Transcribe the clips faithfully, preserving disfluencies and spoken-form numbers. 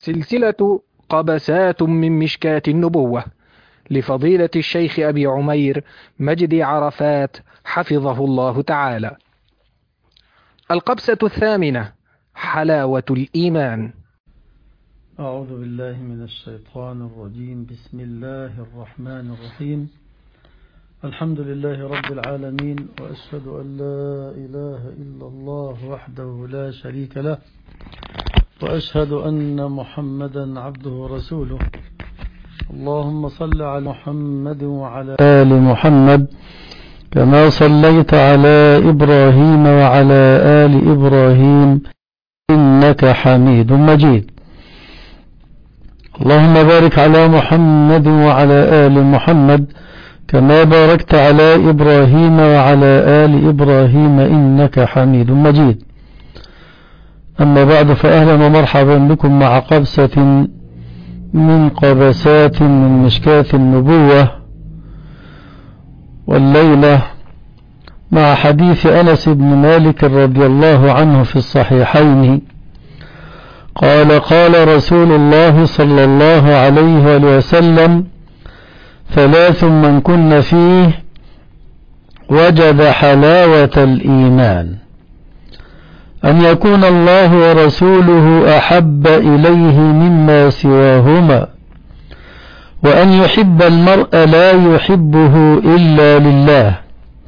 سلسلة قبسات من مشكاة النبوة لفضيلة الشيخ أبي عمير مجدي عرفات حفظه الله تعالى. القبسة الثامنة: حلاوة الإيمان. أعوذ بالله من الشيطان الرجيم. بسم الله الرحمن الرحيم. الحمد لله رب العالمين، وأشهد أن لا إله إلا الله وحده لا شريك له، وأشهد أن محمدا عبده ورسوله. اللهم صل على محمد وعلى آل محمد كما صليت على إبراهيم وعلى آل إبراهيم إنك حميد مجيد. اللهم بارك على محمد وعلى آل محمد كما باركت على إبراهيم وعلى آل إبراهيم إنك حميد مجيد. أما بعد، فأهلا ومرحبا بكم مع قبسة من قبسات من مشكاة النبوة، والليلة مع حديث أنس بن مالك رضي الله عنه في الصحيحين قال: قال رسول الله صلى الله عليه وسلم: ثلاث من كن فيه وجد حلاوة الإيمان: أن يكون الله ورسوله أحب إليه مما سواهما، وأن يحب المرء لا يحبه إلا لله،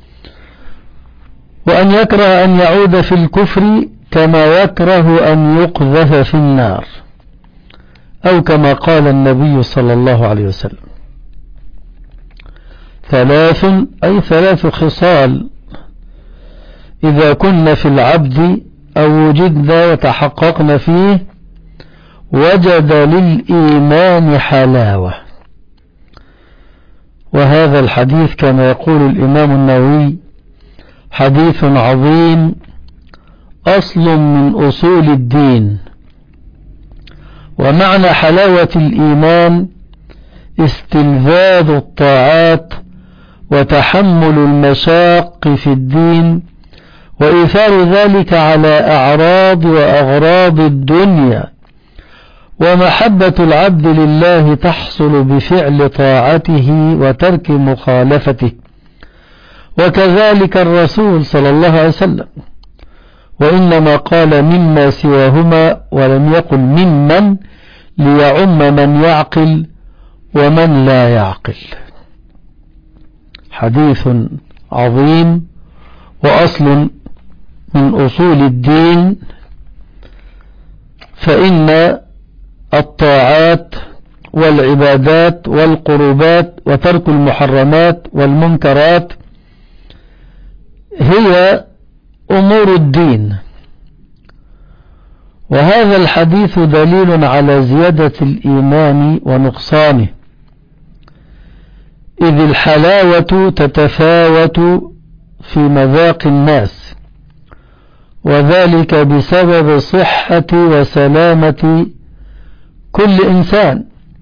وأن يكره أن يعود في الكفر كما يكره أن يقذف في النار، أو كما قال النبي صلى الله عليه وسلم. ثلاث أي ثلاث خصال إذا كنا في العبد أو وجدنا وتحققنا فيه وجد للإيمان حلاوة. وهذا الحديث كما يقول الإمام النووي حديث عظيم، أصل من أصول الدين. ومعنى حلاوة الإيمان استلذاذ الطاعات وتحمل المشاق في الدين، وإيثار ذلك على أعراض وأغراض الدنيا، ومحبة العبد لله تحصل بفعل طاعته وترك مخالفته، وكذلك الرسول صلى الله عليه وسلم، وإنما قال مما سواهما ولم يقل ممن ليعم من يعقل ومن لا يعقل. حديث عظيم وأصل من أصول الدين. فإن الطاعات والعبادات والقربات وترك المحرمات والمنكرات هي أمور الدين، وهذا الحديث دليل على زيادة الإيمان ونقصانه، إذ الحلاوة تتفاوت في مذاق الناس، وذلك بسبب صحة وسلامة كل إنسان.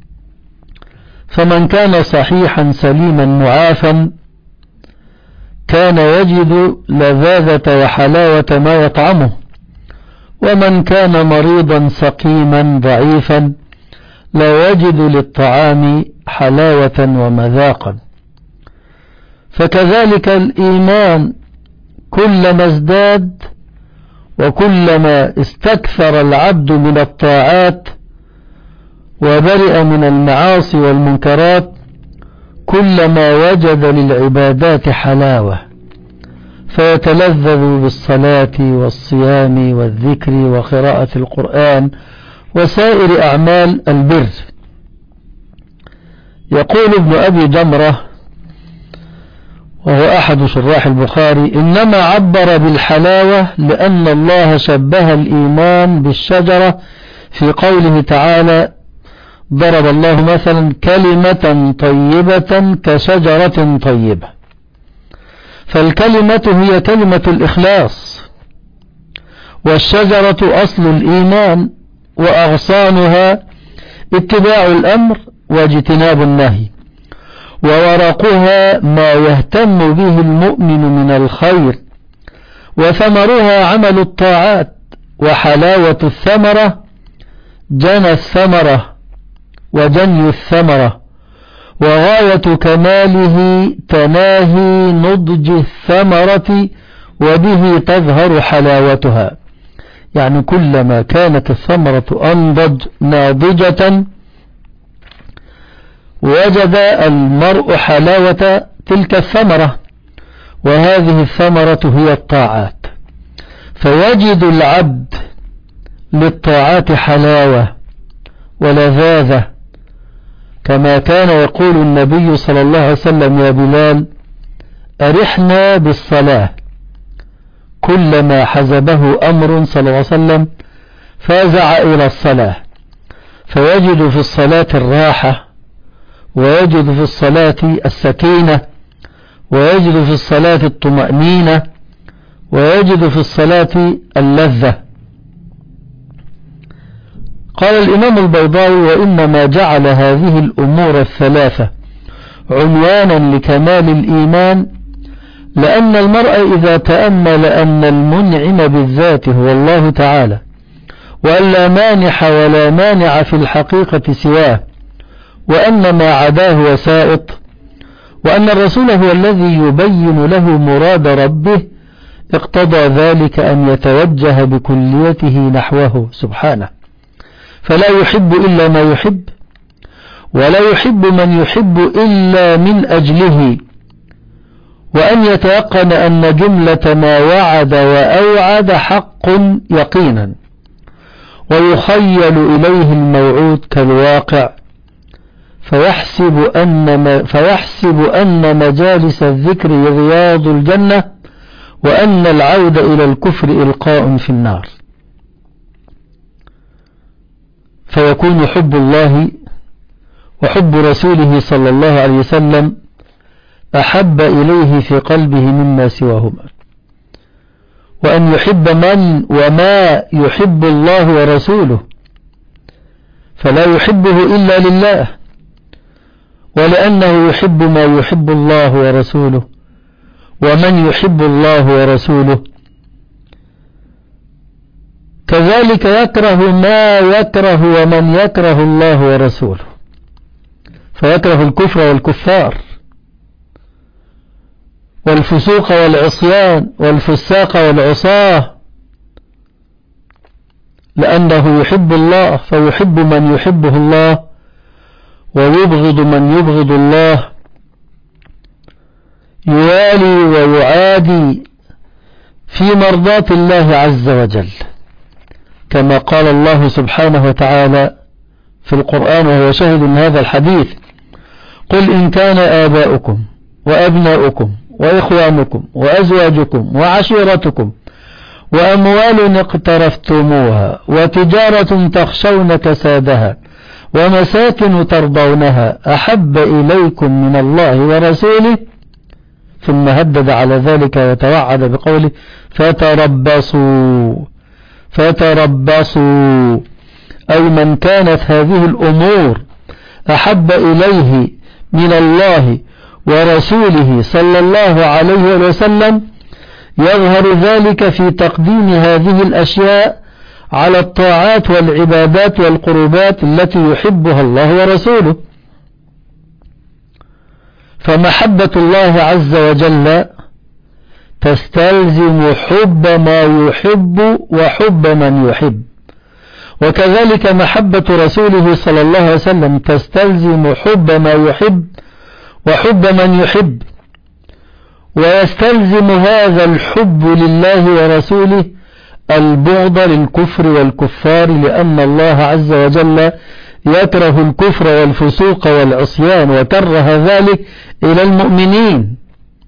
فمن كان صحيحا سليما معافا كان يجد لذاذة وحلاوة ما يطعمه، ومن كان مريضا سقيما ضعيفا لا يجد للطعام حلاوة ومذاقا. فكذلك الإيمان كلما ازداد وكلما استكثر العبد من الطاعات وبرئ من المعاصي والمنكرات كلما وجد للعبادات حلاوة، فيتلذذ بالصلاة والصيام والذكر وقراءة القرآن وسائر أعمال البر. يقول ابن أبي جمرة وهو أحد شراح البخاري: إنما عبر بالحلاوة لأن الله شبه الإيمان بالشجرة في قوله تعالى: ضرب الله مثلا كلمة طيبة كشجرة طيبة. فالكلمة هي كلمة الإخلاص، والشجرة أصل الإيمان، وأغصانها اتباع الأمر واجتناب النهي، وورقها ما يهتم به المؤمن من الخير، وثمرها عمل الطاعات. وحلاوة الثمرة جنى الثمرة وجني الثمرة، وغاية كماله تناهي نضج الثمرة وبه تظهر حلاوتها. يعني كلما كانت الثمرة أنضج ناضجة وجد المرء حلاوة تلك الثمرة، وهذه الثمرة هي الطاعات، فيجد العبد للطاعات حلاوة ولذاذة، كما كان يقول النبي صلى الله عليه وسلم: يا بلال أرحنا بالصلاة. كلما حزبه أمر صلى الله عليه وسلم فازع إلى الصلاة، فيجد في الصلاة الراحة، ويجد في الصلاة السكينة، ويجد في الصلاة الطمأنينة، ويجد في الصلاة اللذة. قال الإمام البيضاوي: وإنما جعل هذه الأمور الثلاثة عنوانا لكمال الإيمان لأن المرء إذا تأمل أن المنعم بالذات هو الله تعالى، وأن لا مانح ولا مانع في الحقيقة سواه، وأن ما عداه وسائط، وأن الرسول هو الذي يبين له مراد ربه، اقتضى ذلك أن يتوجه بكليته نحوه سبحانه، فلا يحب إلا ما يحب، ولا يحب من يحب إلا من أجله، وأن يتيقن أن جملة ما وعد وأوعد حق يقينا، ويخيل إليه الموعود كالواقع، فيحسب أن, فيحسب أن مجالس الذكر رياض الجنة، وأن العود إلى الكفر إلقاء في النار. فيكون حب الله وحب رسوله صلى الله عليه وسلم أحب إليه في قلبه مما سواهما، وأن يحب من وما يحب الله ورسوله، فلا يحبه إلا لله، ولأنه يحب ما يحب الله ورسوله، ومن يحب الله ورسوله كذلك يكره ما يكره ومن يكره الله ورسوله، فيكره الكفر والكفار والفسوق والعصيان والفساق والعصاه، لأنه يحب الله فيحب من يحبه الله، ويبغض من يبغض الله، يوالي ويعادي في مرضاة الله عز وجل، كما قال الله سبحانه وتعالى في القرآن وهو شاهد من هذا الحديث: قل إن كان آباؤكم وأبناؤكم وإخوانكم وأزواجكم وعشيرتكم وأموال اقترفتموها وتجارة تخشون كسادها ومساكن ترضونها أحب إليكم من الله ورسوله، ثم هدد على ذلك وتوعد بقوله: فتربصوا فتربصوا أي من كانت هذه الأمور أحب إليه من الله ورسوله صلى الله عليه وسلم، يظهر ذلك في تقديم هذه الأشياء على الطاعات والعبادات والقربات التي يحبها الله ورسوله. فمحبة الله عز وجل تستلزم حب ما يحب وحب من يحب، وكذلك محبة رسوله صلى الله عليه وسلم تستلزم حب ما يحب وحب من يحب، ويستلزم هذا الحب لله ورسوله البغض للكفر والكفار، لأن الله عز وجل يكره الكفر والفسوق والعصيان، وكره ذلك إلى المؤمنين.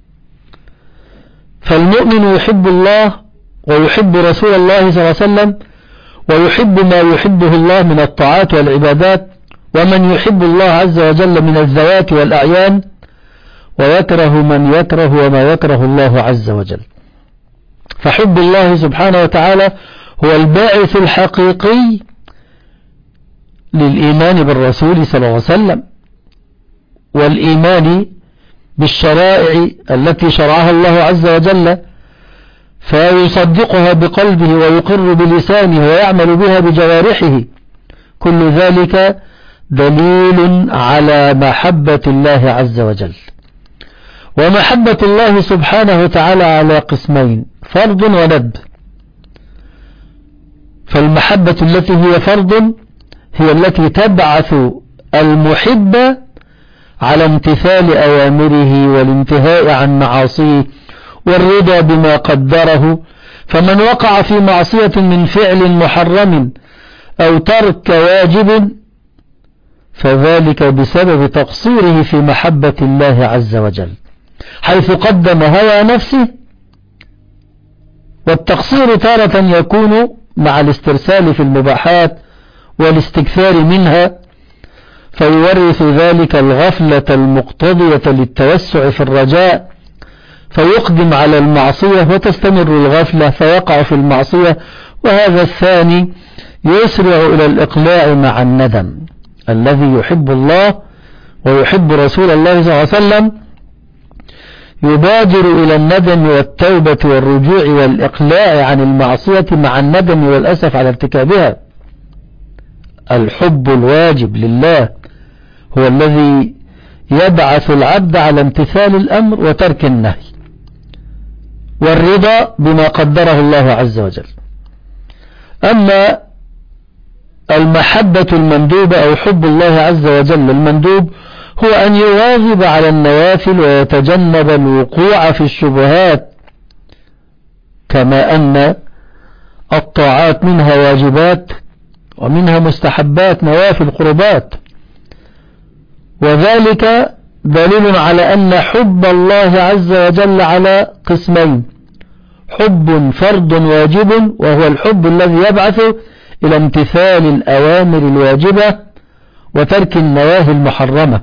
فالمؤمن يحب الله ويحب رسول الله صلى الله عليه وسلم، ويحب ما يحبه الله من الطاعات والعبادات، ومن يحب الله عز وجل من الذوات والأعيان، ويكره من يكره وما يكره الله عز وجل. فحب الله سبحانه وتعالى هو الباعث الحقيقي للإيمان بالرسول صلى الله عليه وسلم، والإيمان بالشرائع التي شرعها الله عز وجل، فيصدقها بقلبه ويقر بلسانه ويعمل بها بجوارحه، كل ذلك دليل على محبة الله عز وجل. ومحبة الله سبحانه وتعالى على قسمين: فرض وندب. فالمحبة التي هي فرض هي التي تبعث المحب على امتثال أوامره والانتهاء عن معاصيه والرضا بما قدره. فمن وقع في معصية من فعل محرم أو ترك واجب فذلك بسبب تقصيره في محبة الله عز وجل، حيث قدم هوى نفسه. والتقصير تارة يكون مع الاسترسال في المباحات والاستكثار منها، فيورث ذلك الغفلة المقتضية للتوسع في الرجاء، فيقدم على المعصية وتستمر الغفلة فيقع في المعصية. وهذا الثاني يسرع إلى الإقلاع مع الندم. الذي يحب الله ويحب رسول الله صلى الله عليه وسلم يبادر إلى الندم والتوبة والرجوع والإقلاع عن المعصية مع الندم والأسف على ارتكابها. الحب الواجب لله هو الذي يبعث العبد على امتثال الأمر وترك النهي، والرضا بما قدره الله عز وجل. أما المحبة المندوبة أو حب الله عز وجل المندوب هو أن يواظب على النوافل ويتجنب الوقوع في الشبهات، كما أن الطاعات منها واجبات ومنها مستحبات نوافل قربات. وذلك دليل على أن حب الله عز وجل على قسمين: حب فرض واجب وهو الحب الذي يبعث إلى امتثال الأوامر الواجبة وترك النواهي المحرمة،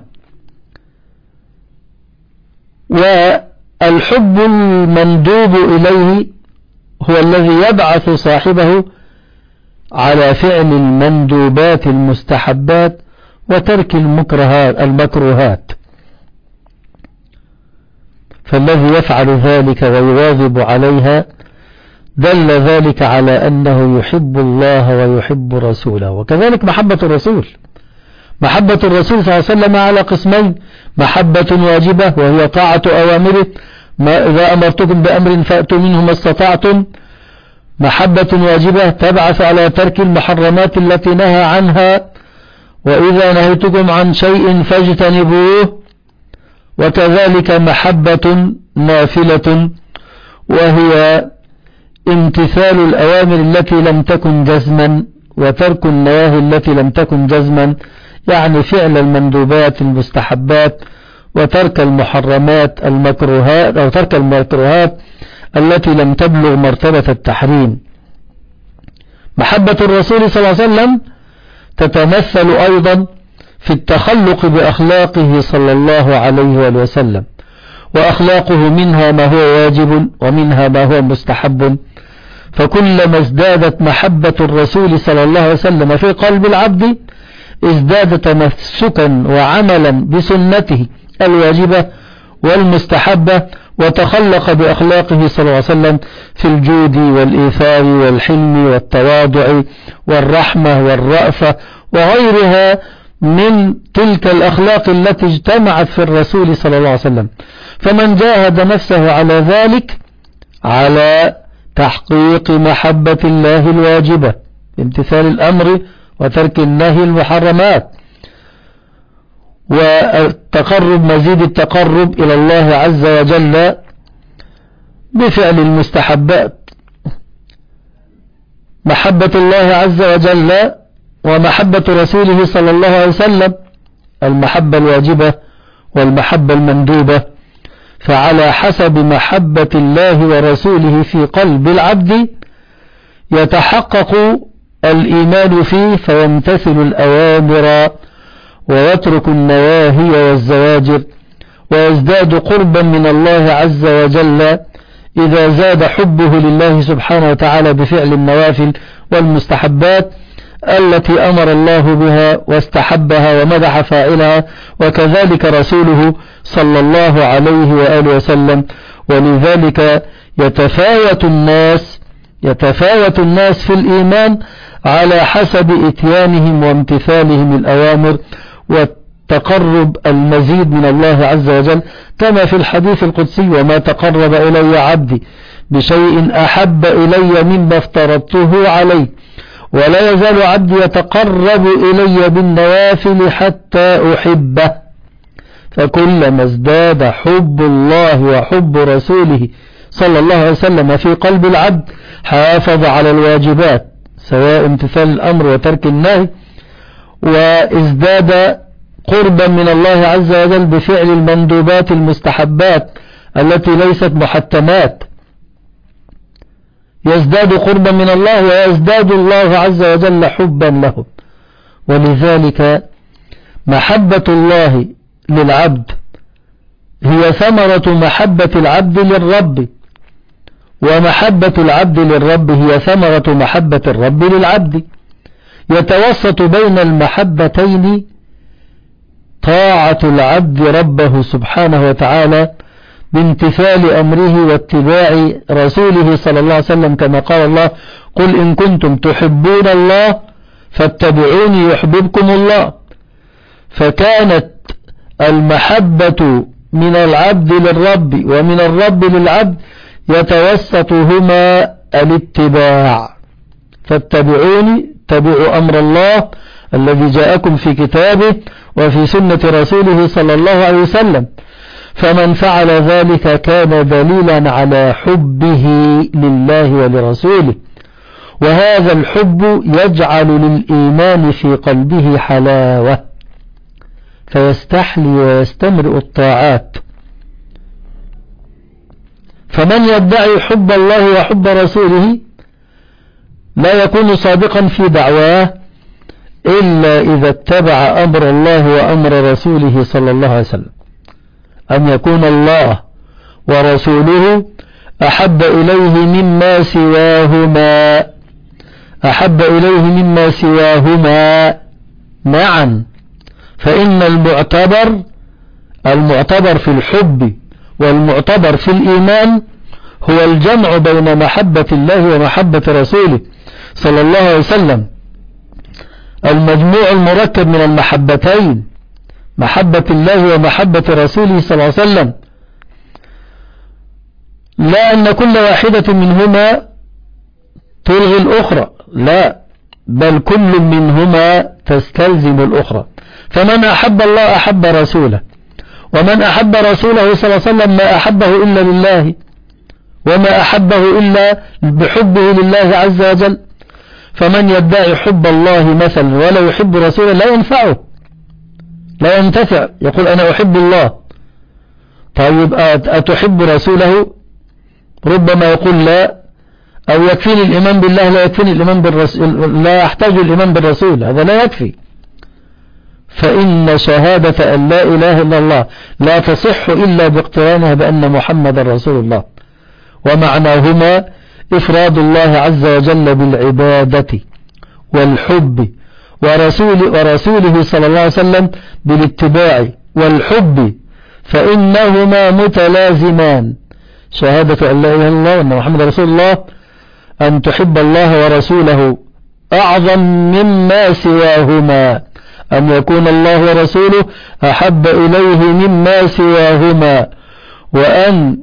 والحب المندوب إليه هو الذي يبعث صاحبه على فعل المندوبات المستحبات وترك المكرهات المكروهات. فالذي يفعل ذلك ويواظب عليها دل ذلك على أنه يحب الله ويحب رسوله. وكذلك محبة الرسول، محبة الرسول صلى الله عليه وسلم على قسمين: محبة واجبة وهي طاعة أوامره، ما إذا أمرتكم بأمر فأتوا منه ما استطعتم. محبة واجبة تبعث على ترك المحرمات التي نهى عنها، وإذا نهيتكم عن شيء فاجتنبوه. وكذلك محبة نافلة وهي امتثال الأوامر التي لم تكن جزما وترك النواهي التي لم تكن جزما، يعني فعل المندوبات المستحبات وترك المحرمات المكروهات أو ترك المكروهات التي لم تبلغ مرتبة التحريم. محبة الرسول صلى الله عليه وسلم تتمثل أيضا في التخلق بأخلاقه صلى الله عليه وسلم، وأخلاقه منها ما هو واجب ومنها ما هو مستحب. فكلما ازدادت محبة الرسول صلى الله عليه وسلم في قلب العبد ازداد تمسكا وعملا بسنته الواجبة والمستحبة، وتخلق بأخلاقه صلى الله عليه وسلم في الجود والإيثار والحلم والتواضع والرحمة والرأفة وغيرها من تلك الأخلاق التي اجتمعت في الرسول صلى الله عليه وسلم. فمن جاهد نفسه على ذلك على تحقيق محبة الله الواجبة بامتثال الأمر وترك النهي المحرمات والتقرب مزيد التقرب إلى الله عز وجل بفعل المستحبات. محبة الله عز وجل ومحبة رسوله صلى الله عليه وسلم المحبة الواجبة والمحبة المندوبة، فعلى حسب محبة الله ورسوله في قلب العبد يتحقق الإيمان فيه فيمتثل الأوامر ويترك النواهي والزواجر، ويزداد قربا من الله عز وجل إذا زاد حبه لله سبحانه وتعالى بفعل النوافل والمستحبات التي أمر الله بها واستحبها ومدح فاعلها، وكذلك رسوله صلى الله عليه وآله وسلم. ولذلك يتفاوت الناس يتفاوت الناس في الإيمان على حسب إتيانهم وامتثالهم الأوامر والتقرب المزيد من الله عز وجل، كما في الحديث القدسي: وما تقرب إلي عبدي بشيء أحب إلي مما افترضته عليه، ولا يزال عبدي يتقرب إلي بالنوافل حتى أحبه. فكلما ازداد حب الله وحب رسوله صلى الله عليه وسلم في قلب العبد حافظ على الواجبات، سواء امتثال الأمر وترك النهي، وازداد قربا من الله عز وجل بفعل المندوبات المستحبات التي ليست محتمات، يزداد قربا من الله ويزداد الله عز وجل حبا له. ولذلك محبة الله للعبد هي ثمرة محبة العبد للرب، ومحبة العبد للرب هي ثمرة محبة الرب للعبد. يتوسط بين المحبتين طاعة العبد ربه سبحانه وتعالى بامتثال أمره واتباع رسوله صلى الله عليه وسلم، كما قال الله: قل إن كنتم تحبون الله فاتبعوني يحببكم الله. فكانت المحبة من العبد للرب ومن الرب للعبد يتوسطهما الاتباع، فاتبعوني، اتبعوا أمر الله الذي جاءكم في كتابه وفي سنة رسوله صلى الله عليه وسلم. فمن فعل ذلك كان دليلا على حبه لله ولرسوله، وهذا الحب يجعل للإيمان في قلبه حلاوة، فيستحلي ويستمرئ الطاعات. فمن يدعي حب الله وحب رسوله لا يكون صادقا في دعواه إلا إذا اتبع أمر الله وأمر رسوله صلى الله عليه وسلم، أن يكون الله ورسوله أحب إليه مما سواهما، أحب إليه مما سواهما معا. فإن المعتبر المعتبر في الحب والمعتبر في الإيمان هو الجمع بين محبة الله ومحبة رسوله صلى الله عليه وسلم، المجموع المركب من المحبتين، محبة الله ومحبة رسوله صلى الله عليه وسلم، لا أن كل واحدة منهما تلغي الأخرى، لا، بل كل منهما تستلزم الأخرى. فمن أحب الله أحب رسوله، ومن أحب رسوله صلى الله عليه وسلم ما أحبه إلا لله، وما أحبه إلا بحبه لله عز وجل. فمن يدعي حب الله مثلا ولا يحب رسوله لا ينفعه، لا ينتفع، يقول أنا أحب الله. طيب أتحب رسوله؟ ربما يقول لا، أو يكفيني الإيمان بالله، لا يكفيني الإيمان بالرسول، لا أحتاج الإيمان بالرسول، هذا لا يكفي. فإن شهادة أن لا إله إلا الله لا تصح إلا باقترانها بأن محمد رسول الله، ومعناهما إفراد الله عز وجل بالعبادة والحب، ورسول ورسوله صلى الله عليه وسلم بالاتباع والحب، فإنهما متلازمان. شهادة أن لا إله إلا الله وأن محمد رسول الله، أن تحب الله ورسوله أعظم مما سواهما، أن يكون الله ورسوله أحب إليه مما سواهما، وأن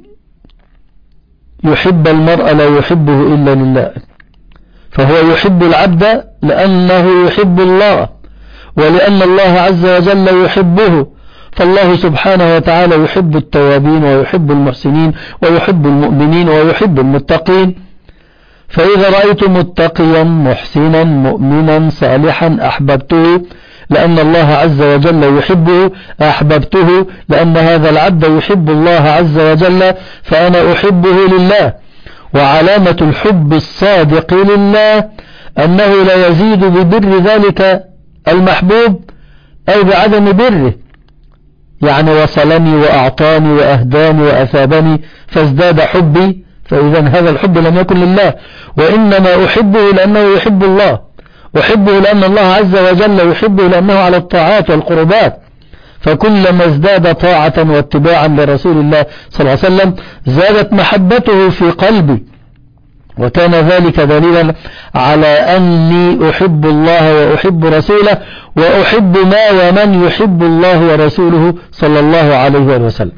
يحب المرء لا يحبه إلا لله. فهو يحب العبد لأنه يحب الله، ولأن الله عز وجل يحبه. فالله سبحانه وتعالى يحب التوابين ويحب المحسنين ويحب المؤمنين ويحب المتقين. فإذا رأيت متقيا محسنا مؤمنا صالحا أحببته لأن الله عز وجل يحبه، أحببته لأن هذا العبد يحب الله عز وجل، فأنا أحبه لله. وعلامة الحب الصادق لله أنه لا يزيد ببر ذلك المحبوب أو بعدم بره، يعني وصلني وأعطاني وأهداني وأثابني فازداد حبي، فإذا هذا الحب لم يكن لله، وإنما أحبه لأنه يحب الله، أحبه لأن الله عز وجل يحبه لأنه على الطاعات والقربات. فكلما ازداد طاعة واتباعا لرسول الله صلى الله عليه وسلم زادت محبته في قلبي، وكان ذلك دليلا على أني أحب الله وأحب رسوله وأحب ما ومن يحب الله ورسوله صلى الله عليه وسلم،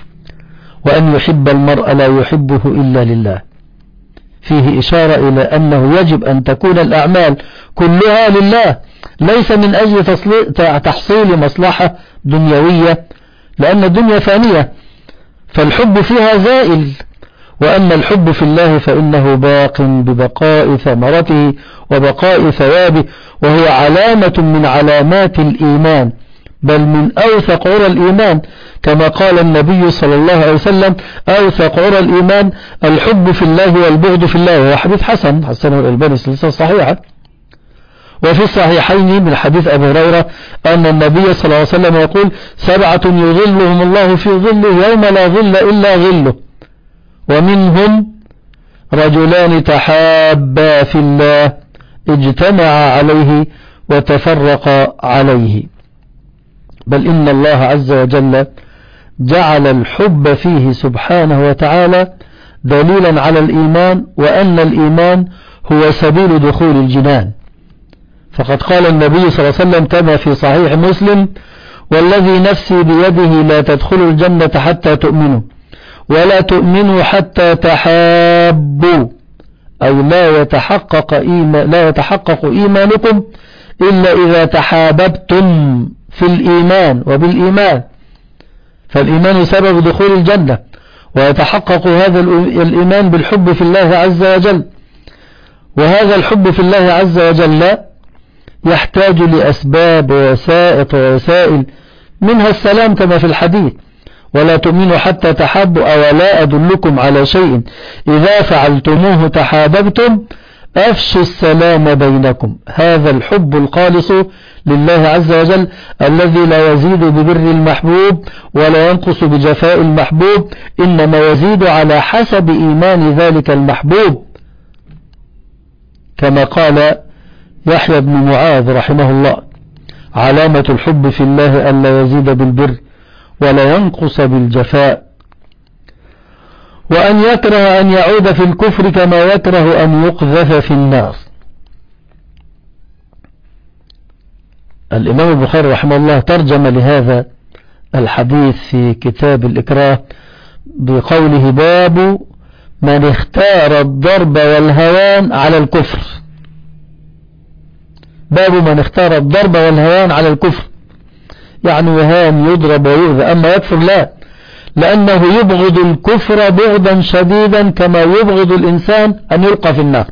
وأن يحب المرء لا يحبه إلا لله. فيه إشارة إلى أنه يجب أن تكون الأعمال كلها لله، ليس من أجل تحصيل مصلحة دنيوية، لأن الدنيا فانية فالحب فيها زائل، وأما الحب في الله فإنه باق ببقاء ثمرته وبقاء ثوابه، وهو علامة من علامات الإيمان، بل من أوثق عرى الإيمان، كما قال النبي صلى الله عليه وسلم: أوثق عرى الإيمان الحب في الله والبغض في الله. وهو حديث حسن حسنه الألباني سلسلة صحيحة. وفي الصحيحين من حديث أبي هريرة أن النبي صلى الله عليه وسلم يقول: سبعة يظلهم الله في ظله يوم لا ظل إلا ظله، ومنهم رجلان تحابا في الله اجتمعا عليه وتفرقا عليه. بل إن الله عز وجل جعل الحب فيه سبحانه وتعالى دليلا على الإيمان، وأن الإيمان هو سبيل دخول الجنان. فقد قال النبي صلى الله عليه وسلم كما في صحيح مسلم: والذي نفسي بيده لا تدخلوا الجنة حتى تؤمنوا، ولا تؤمنوا حتى تحابوا، أو لا يتحقق إيمان لا يتحقق إيمانكم إلا إذا تحاببتم في الإيمان وبالإيمان. فالإيمان سبب دخول الجنة، ويتحقق هذا الإيمان بالحب في الله عز وجل. وهذا الحب في الله عز وجل يحتاج لأسباب ووسائط ووسائل، منها السلام كما في الحديث: ولا تؤمنوا حتى تحابوا، أولا أدلكم على شيء إذا فعلتموه تحاببتم، أفشوا السلام بينكم. هذا الحب الخالص لله عز وجل الذي لا يزيد ببر المحبوب ولا ينقص بجفاء المحبوب، إنما يزيد على حسب إيمان ذلك المحبوب، كما قال يحيى بن معاذ رحمه الله: علامة الحب في الله ألا يزيد بالبر ولا ينقص بالجفاء، وأن يكره أن يعود في الكفر كما يكره أن يقذف في النار. الإمام البخاري رحمه الله ترجم لهذا الحديث في كتاب الإكراه بقوله: باب من اختار الضرب والهوان على الكفر. باب من اختار الضرب والهوان على الكفر، يعني وهان يضرب ويؤذى، أما يكفر لا، لأنه يبغض الكفر بغضا شديدا كما يبغض الإنسان أن يلقى في النار،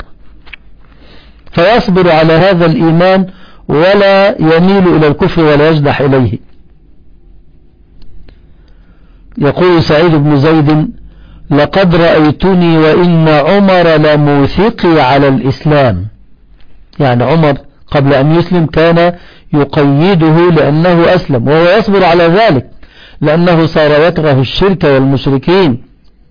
فيصبر على هذا الإيمان ولا يميل إلى الكفر ولا يجدح إليه. يقول سعيد بن زيد: لقد رأيتني وإن عمر لموثقي على الإسلام. يعني عمر قبل أن يسلم كان يقيده لأنه أسلم، وهو يصبر على ذلك لأنه صار يكره الشرك والمشركين.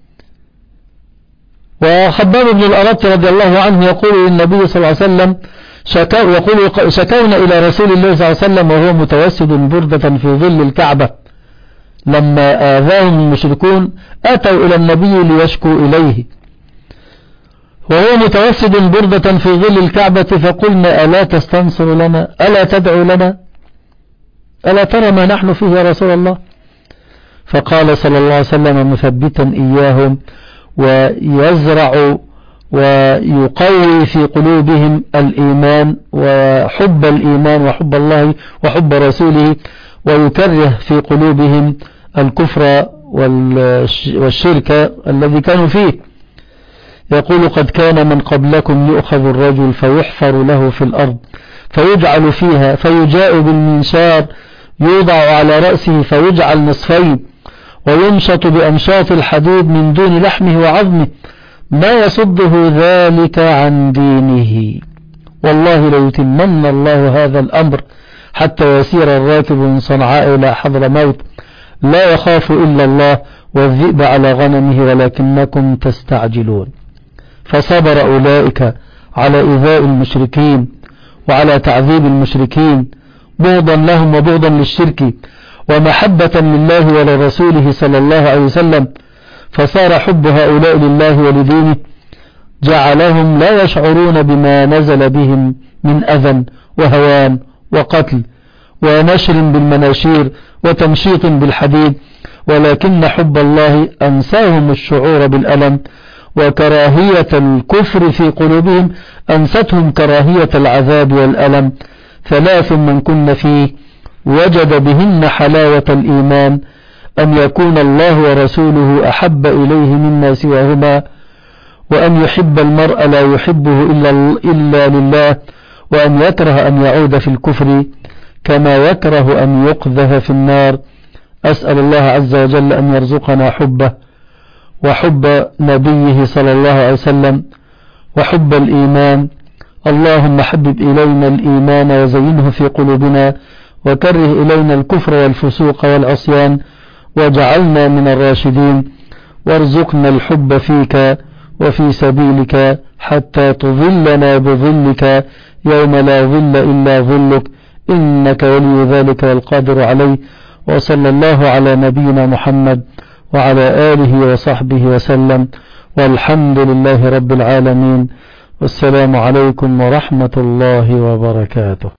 وخباب بن الأرط رضي الله عنه يقول للنبي صلى الله عليه وسلم: شكو يقول شكونا إلى رسول الله صلى الله عليه وسلم وهو متوسد بردة في ظل الكعبة، لما آذاهم المشركون أتوا إلى النبي ليشكوا إليه وهو متوسد بردة في ظل الكعبة، فقلنا: ألا تستنصر لنا؟ ألا تدعو لنا؟ ألا ترى ما نحن فيه يا رسول الله؟ فقال صلى الله عليه وسلم مثبتا إياهم ويزرع ويقوي في قلوبهم الإيمان وحب الإيمان وحب الله وحب رسوله، ويكره في قلوبهم الكفر والشرك الذي كانوا فيه. يقول: قد كان من قبلكم يؤخذ الرجل فيحفر له في الأرض فيجعل فيها، فيجاء بالمنشار يوضع على رأسه فيجعل نصفين، ويمشط بأمشاط الحديد من دون لحمه وعظمه، ما يصده ذلك عن دينه. والله ليتمن الله هذا الأمر حتى يسير الراكب من صنعاء إلى حضر موت، لا يخاف إلا الله والذئب على غنمه ولكنكم تستعجلون. فصبر أولئك على إيذاء المشركين وعلى تعذيب المشركين بغضا لهم وبغضا للشرك ومحبة لله ولرسوله صلى الله عليه وسلم، فصار حب هؤلاء لله ولدينه جعلهم لا يشعرون بما نزل بهم من أذى وهوان وقتل ونشر بالمناشير وتمشيط بالحديد، ولكن حب الله أنساهم الشعور بالألم، وكراهية الكفر في قلوبهم أنستهم كراهية العذاب والألم. ثلاث من كن فيه وجد بهن حلاوة الإيمان: أن يكون الله ورسوله أحب إليه مما سواهما، وأن يحب المرء لا يحبه إلا, إلا لله، وأن يكره أن يعود في الكفر كما يكره أن يقذف في النار. أسأل الله عز وجل أن يرزقنا حبه وحب نبيه صلى الله عليه وسلم وحب الإيمان. اللهم حبب إلينا الإيمان وزينه في قلوبنا، وكره إلينا الكفر والفسوق والعصيان، واجعلنا من الراشدين، وارزقنا الحب فيك وفي سبيلك حتى تظلنا بظلك يوم لا ظل إلا ظلك، إنك ولي ذلك والقادر عليه. وصلى الله على نبينا محمد وعلى آله وصحبه وسلم، والحمد لله رب العالمين، والسلام عليكم ورحمة الله وبركاته.